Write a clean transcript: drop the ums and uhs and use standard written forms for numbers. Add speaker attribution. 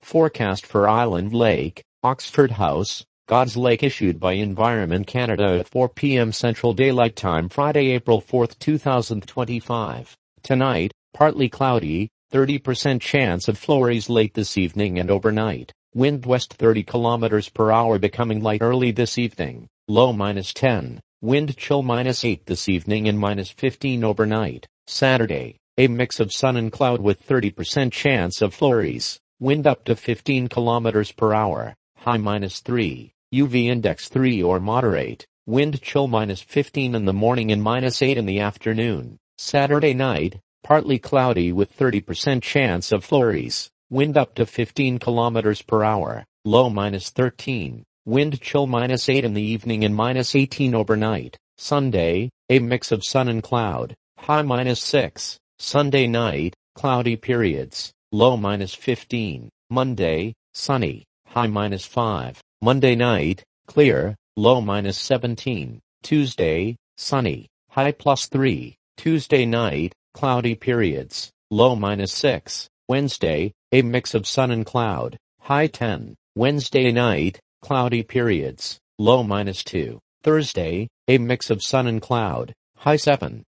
Speaker 1: Forecast for Island Lake, Oxford House, God's Lake issued by Environment Canada at 4 p.m. Central Daylight Time Friday, April 4, 2025. Tonight, partly cloudy, 30% chance of flurries late this evening and overnight. Wind west 30 km per hour becoming light early this evening. Low -10. Wind chill -8 this evening and -15 overnight. Saturday, a mix of sun and cloud with 30% chance of flurries. Wind up to 15 km per hour. High -3. UV index 3 or moderate. Wind chill -15 in the morning and -8 in the afternoon. Saturday night, partly cloudy with 30% chance of flurries. Wind up to 15 km per hour. Low -13. Wind chill -8 in the evening and -18 overnight. Sunday, a mix of sun and cloud. High -6. Sunday night, cloudy periods. Low -15. Monday, sunny. High -5. Monday night, clear. Low -17. Tuesday, sunny. High +3. Tuesday night, cloudy periods. Low -6. Wednesday, a mix of sun and cloud. High 10. Wednesday night, cloudy periods. Low -2. Thursday, a mix of sun and cloud. High 7.